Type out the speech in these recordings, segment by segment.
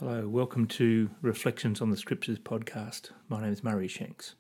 Hello, welcome to Reflections on the Scriptures podcast. My name is Murray Shanks.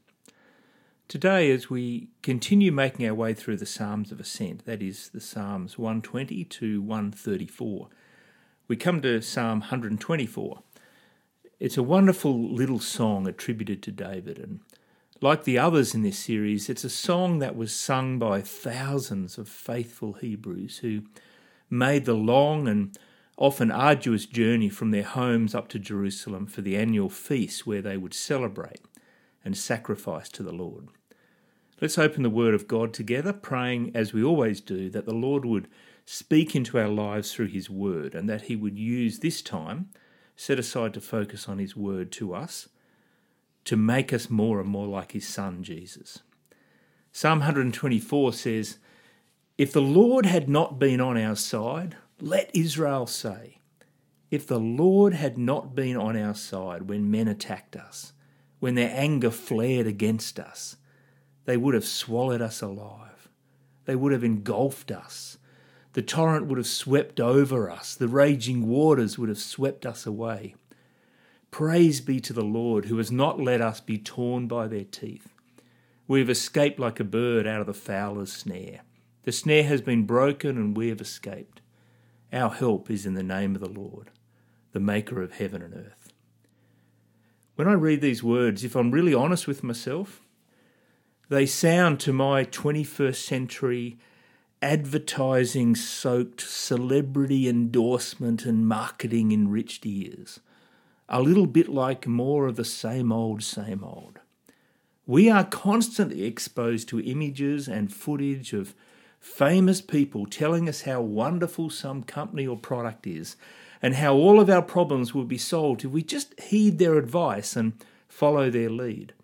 Today, as we continue making our way through the Psalms of Ascent, that is the Psalms 120 to 134, we come to Psalm 124. It's a wonderful little song attributed to David, and like the others in this series, it's a song that was sung by thousands of faithful Hebrews who made the long and often arduous journey from their homes up to Jerusalem for the annual feast where they would celebrate and sacrifice to the Lord. Let's open the Word of God together, praying, as we always do, that the Lord would speak into our lives through His Word and that He would use this time, set aside to focus on His Word to us, to make us more and more like His Son, Jesus. Psalm 124 says, "If the Lord had not been on our side, let Israel say, if the Lord had not been on our side when men attacked us, when their anger flared against us, they would have swallowed us alive. They would have engulfed us. The torrent would have swept over us. The raging waters would have swept us away. Praise be to the Lord who has not let us be torn by their teeth. We have escaped like a bird out of the fowler's snare. The snare has been broken and we have escaped. Our help is in the name of the Lord, the maker of heaven and earth." When I read these words, if I'm really honest with myself, they sound to my 21st century advertising-soaked celebrity endorsement and marketing-enriched ears. A little bit like more of the same old, same old. We are constantly exposed to images and footage of famous people telling us how wonderful some company or product is and how all of our problems will be solved if we just heed their advice and follow their lead.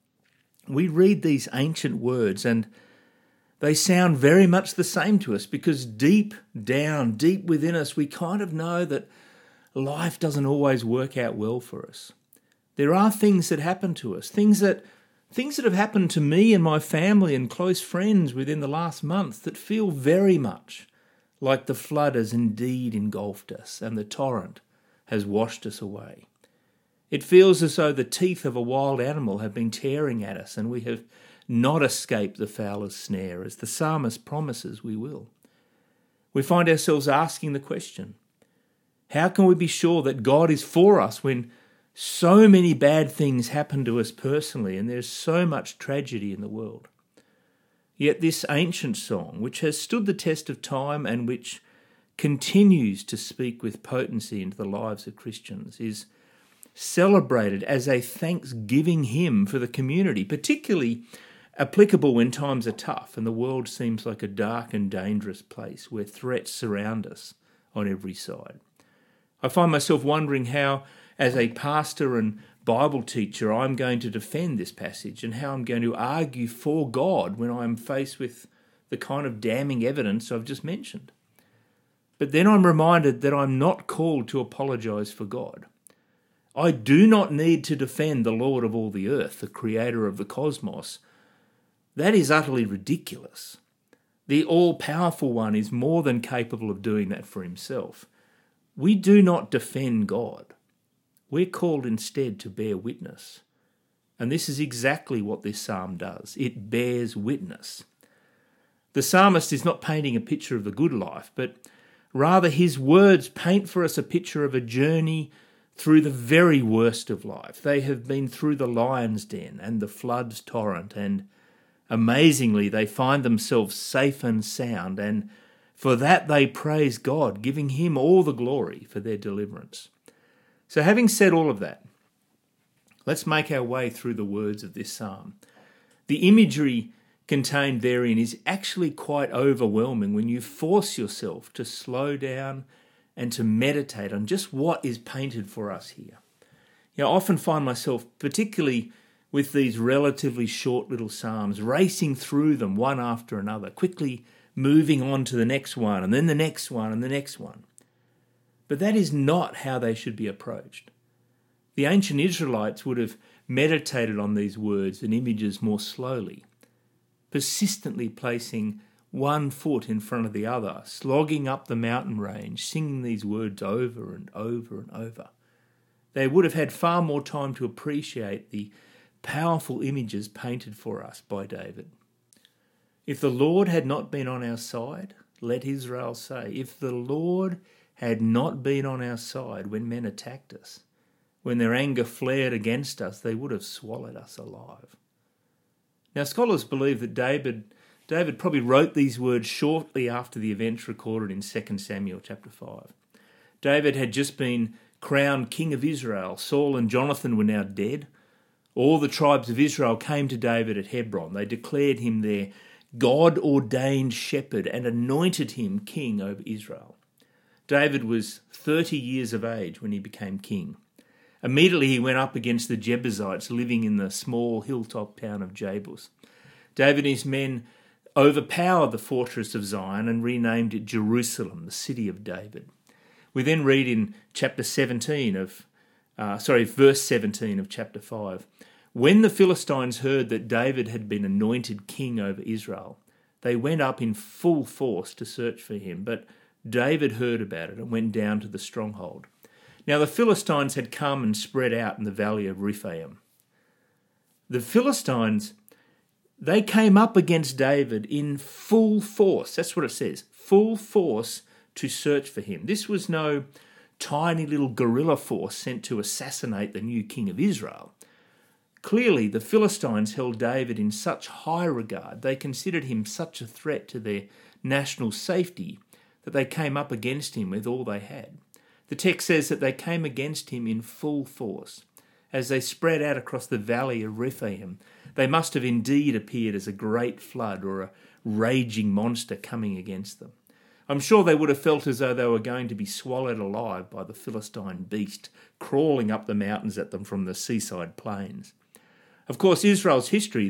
We read these ancient words and they sound very much the same to us because deep down, deep within us, we kind of know that life doesn't always work out well for us. There are things that happen to us, things that have happened to me and my family and close friends within the last month that feel very much like the flood has indeed engulfed us and the torrent has washed us away. It feels as though the teeth of a wild animal have been tearing at us and we have not escaped the fowler's snare, as the psalmist promises we will. We find ourselves asking the question, how can we be sure that God is for us when so many bad things happen to us personally and there's so much tragedy in the world? Yet this ancient song, which has stood the test of time and which continues to speak with potency into the lives of Christians, is celebrated as a thanksgiving hymn for the community, particularly applicable when times are tough and the world seems like a dark and dangerous place where threats surround us on every side. I find myself wondering how, as a pastor and Bible teacher, I'm going to defend this passage and how I'm going to argue for God when I'm faced with the kind of damning evidence I've just mentioned. But then I'm reminded that I'm not called to apologise for God. I do not need to defend the Lord of all the earth, the creator of the cosmos. That is utterly ridiculous. The all-powerful one is more than capable of doing that for himself. We do not defend God. We're called instead to bear witness. And this is exactly what this psalm does. It bears witness. The psalmist is not painting a picture of the good life, but rather his words paint for us a picture of a journey through the very worst of life. They have been through the lion's den and the flood's torrent, and amazingly they find themselves safe and sound, and for that they praise God, giving him all the glory for their deliverance. So having said all of that, let's make our way through the words of this psalm. The imagery contained therein is actually quite overwhelming when you force yourself to slow down and to meditate on just what is painted for us here. I often find myself, particularly with these relatively short little psalms, racing through them one after another, quickly moving on to the next one and then the next one and the next one. But that is not how they should be approached. The ancient Israelites would have meditated on these words and images more slowly, persistently placing one foot in front of the other, slogging up the mountain range, singing these words over and over and over. they would have had far more time to appreciate the powerful images painted for us by David. If the Lord had not been on our side, let Israel say, if the Lord had not been on our side when men attacked us, when their anger flared against us, they would have swallowed us alive. Now, scholars believe that David probably wrote these words shortly after the events recorded in 2 Samuel chapter 5. David had just been crowned king of Israel. Saul and Jonathan were now dead. All the tribes of Israel came to David at Hebron. They declared him their God-ordained shepherd and anointed him king over Israel. David was 30 years of age when he became king. Immediately he went up against the Jebusites living in the small hilltop town of Jebus. David and his men overpowered the fortress of Zion and renamed it Jerusalem, the city of David. We then read in verse 17 of chapter 5. When the Philistines heard that David had been anointed king over Israel, they went up in full force to search for him, but David heard about it and went down to the stronghold. Now the Philistines had come and spread out in the valley of Rephaim. The Philistines, they came up against David in full force. That's what it says, full force to search for him. This was no tiny little guerrilla force sent to assassinate the new king of Israel. Clearly, the Philistines held David in such high regard, they considered him such a threat to their national safety, that they came up against him with all they had. The text says that they came against him in full force. As they spread out across the valley of Rephaim, they must have indeed appeared as a great flood or a raging monster coming against them. I'm sure they would have felt as though they were going to be swallowed alive by the Philistine beast crawling up the mountains at them from the seaside plains. Of course, Israel's history,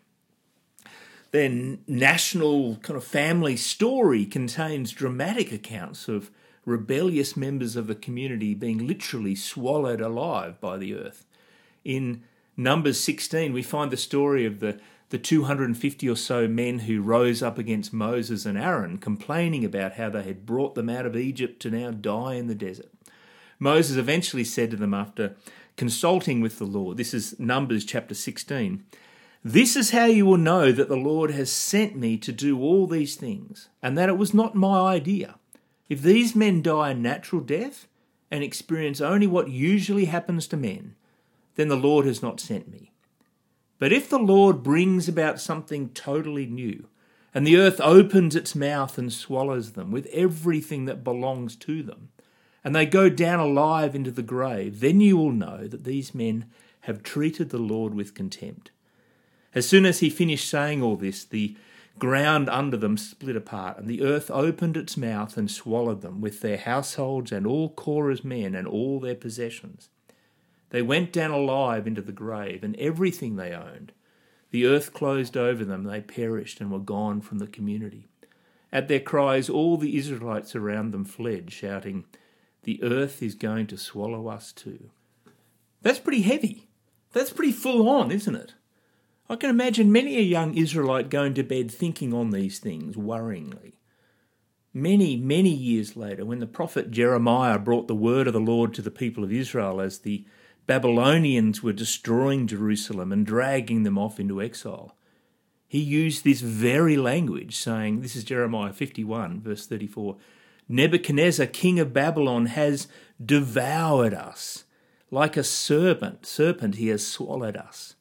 their national kind of family story contains dramatic accounts of rebellious members of the community being literally swallowed alive by the earth. In Numbers 16, we find the story of the 250 or so men who rose up against Moses and Aaron, complaining about how they had brought them out of Egypt to now die in the desert. Moses eventually said to them after consulting with the Lord, this is Numbers chapter 16, "This is how you will know that the Lord has sent me to do all these things, and that it was not my idea. If these men die a natural death and experience only what usually happens to men, then the Lord has not sent me. But if the Lord brings about something totally new, and the earth opens its mouth and swallows them with everything that belongs to them, and they go down alive into the grave, then you will know that these men have treated the Lord with contempt." As soon as he finished saying all this, the ground under them split apart, and the earth opened its mouth and swallowed them, with their households and all Korah's men and all their possessions. They went down alive into the grave, and everything they owned. The earth closed over them, they perished and were gone from the community. At their cries, all the Israelites around them fled, shouting, "The earth is going to swallow us too." That's pretty heavy. That's pretty full on, isn't it? I can imagine many a young Israelite going to bed thinking on these things worryingly. Many, many years later, when the prophet Jeremiah brought the word of the Lord to the people of Israel as the Babylonians were destroying Jerusalem and dragging them off into exile, he used this very language, saying, this is Jeremiah 51, verse 34, "Nebuchadnezzar, king of Babylon, has devoured us. Like a serpent he has swallowed us."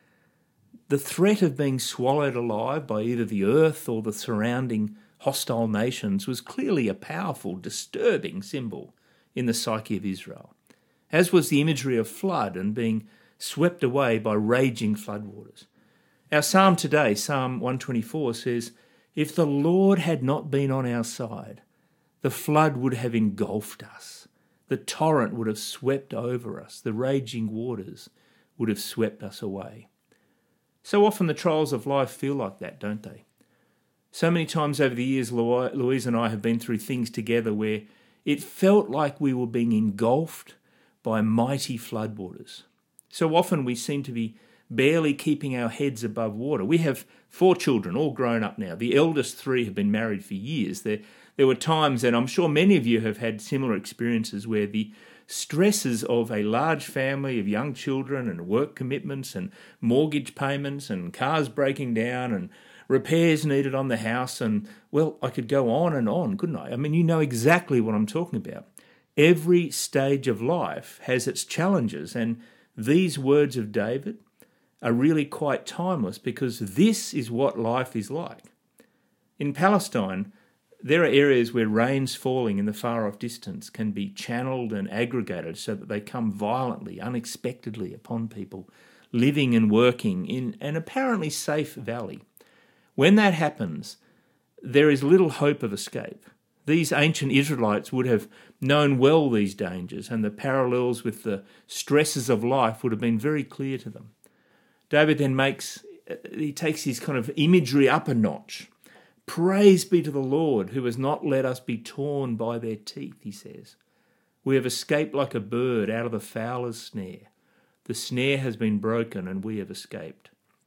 The threat of being swallowed alive by either the earth or the surrounding hostile nations was clearly a powerful, disturbing symbol in the psyche of Israel, as was the imagery of flood and being swept away by raging floodwaters. Our psalm today, Psalm 124, says, "If the Lord had not been on our side, the flood would have engulfed us. The torrent would have swept over us. The raging waters would have swept us away." So often the trials of life feel like that, don't they? So many times over the years, Louise and I have been through things together where it felt like we were being engulfed by mighty floodwaters. So often we seem to be barely keeping our heads above water. We have 4 children, all grown up now. The eldest 3 have been married for years. There were times, and I'm sure many of you have had similar experiences, where the stresses of a large family of young children and work commitments and mortgage payments and cars breaking down and repairs needed on the house. And, well, I could go on, couldn't I? I mean, you know exactly what I'm talking about. Every stage of life has its challenges, and these words of David are really quite timeless because this is what life is like. In Palestine, there are areas where rains falling in the far-off distance can be channeled and aggregated so that they come violently, unexpectedly upon people living and working in an apparently safe valley. When that happens, there is little hope of escape. These ancient Israelites would have known well these dangers, and the parallels with the stresses of life would have been very clear to them. David then takes his kind of imagery up a notch. Praise be to the Lord, who has not let us be torn by their teeth, he says. We have escaped like a bird out of the fowler's snare. The snare has been broken, and we have escaped.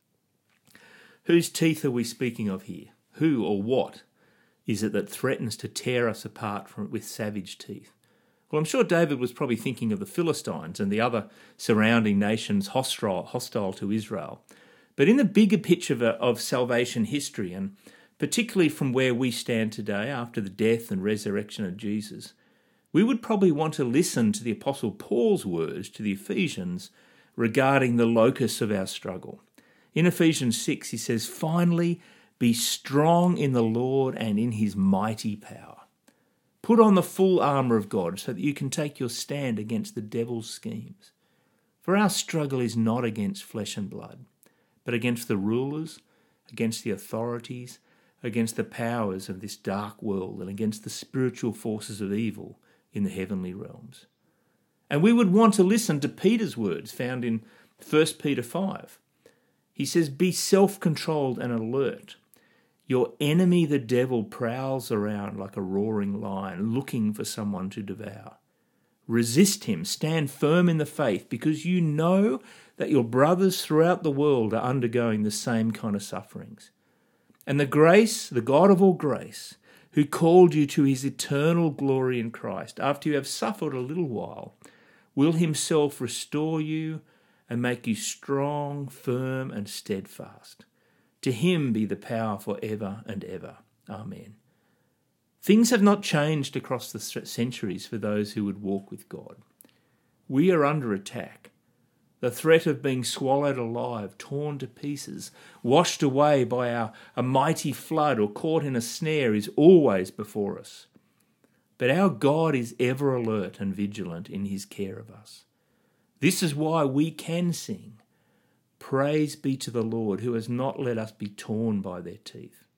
Whose teeth are we speaking of here? Who or what is it that threatens to tear us apart with savage teeth? Well, I'm sure David was probably thinking of the Philistines and the other surrounding nations hostile to Israel. But in the bigger picture of salvation history, and particularly from where we stand today after the death and resurrection of Jesus, we would probably want to listen to the Apostle Paul's words to the Ephesians regarding the locus of our struggle. In Ephesians 6, he says, "Finally, be strong in the Lord and in his mighty power. Put on the full armour of God so that you can take your stand against the devil's schemes. For our struggle is not against flesh and blood, but against the rulers, against the authorities, against the powers of this dark world, and against the spiritual forces of evil in the heavenly realms." And we would want to listen to Peter's words found in 1 Peter 5. He says, "Be self-controlled and alert. Your enemy, the devil, prowls around like a roaring lion, looking for someone to devour. Resist him, stand firm in the faith, because you know that your brothers throughout the world are undergoing the same kind of sufferings. And the God of all grace, who called you to his eternal glory in Christ, after you have suffered a little while, will himself restore you and make you strong, firm, and steadfast. To him be the power forever and ever. Amen." Things have not changed across the centuries for those who would walk with God. We are under attack. The threat of being swallowed alive, torn to pieces, washed away by a mighty flood, or caught in a snare is always before us. But our God is ever alert and vigilant in his care of us. This is why we can sing, "Praise be to the Lord, who has not let us be torn by their teeth.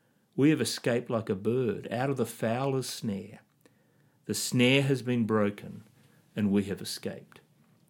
We have escaped like a bird out of the fowler's snare. The snare has been broken, and we have escaped."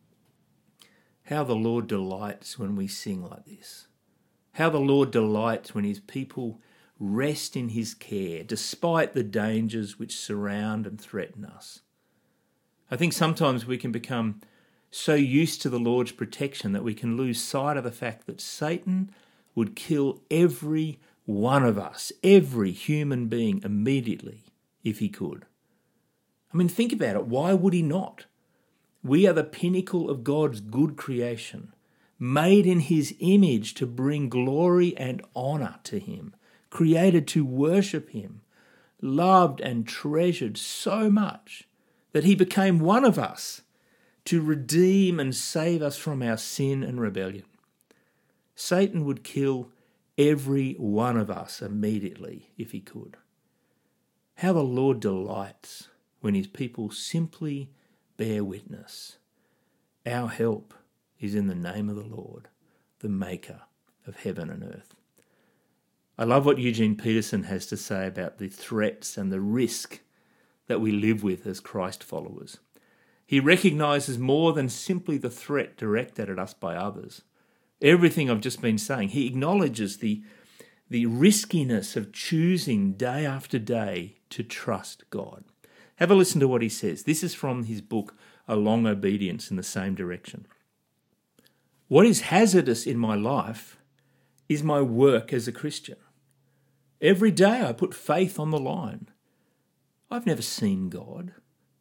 How the Lord delights when we sing like this. How the Lord delights when his people rest in his care, despite the dangers which surround and threaten us. I think sometimes we can become so used to the Lord's protection that we can lose sight of the fact that Satan would kill every one of us, every human being, immediately if he could. I mean, think about it. Why would he not? We are the pinnacle of God's good creation, made in his image to bring glory and honour to him, created to worship him, loved and treasured so much that he became one of us to redeem and save us from our sin and rebellion. Satan would kill every one of us immediately if he could. How the Lord delights when his people simply bear witness. Our help is in the name of the Lord, the maker of heaven and earth. I love what Eugene Peterson has to say about the threats and the risk that we live with as Christ followers. He recognises more than simply the threat directed at us by others. Everything I've just been saying, he acknowledges the riskiness of choosing day after day to trust God. Have a listen to what he says. This is from his book, A Long Obedience in the Same Direction. "What is hazardous in my life is my work as a Christian. Every day I put faith on the line. I've never seen God.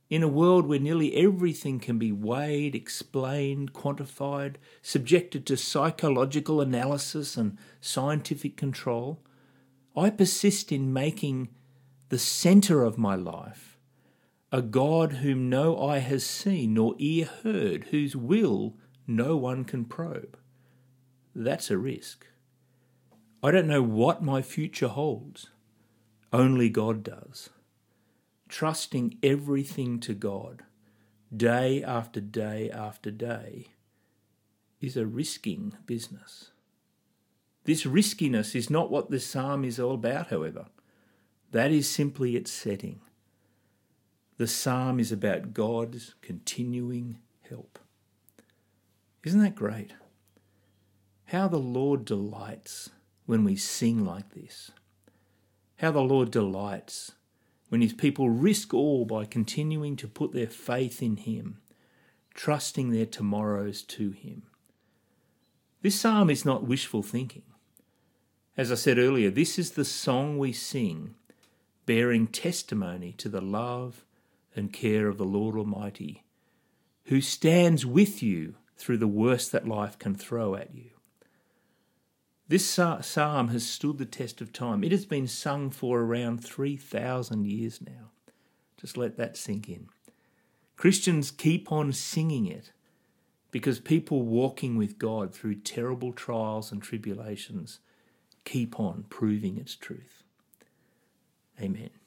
In a world where nearly everything can be weighed, explained, quantified, subjected to psychological analysis and scientific control, I persist in making the centre of my life a God whom no eye has seen nor ear heard, whose will no one can probe. That's a risk. I don't know what my future holds. Only God does. Trusting everything to God, day after day after day, is a risking business. This riskiness is not what this psalm is all about, however. That is simply its setting. The psalm is about God's continuing help. Isn't that great? How the Lord delights when we sing like this. How the Lord delights when his people risk all by continuing to put their faith in him, trusting their tomorrows to him. This psalm is not wishful thinking. As I said earlier, this is the song we sing, bearing testimony to the love and care of the Lord Almighty, who stands with you through the worst that life can throw at you. This psalm has stood the test of time. It has been sung for around 3,000 years now. Just let that sink in. Christians keep on singing it because people walking with God through terrible trials and tribulations keep on proving its truth. Amen.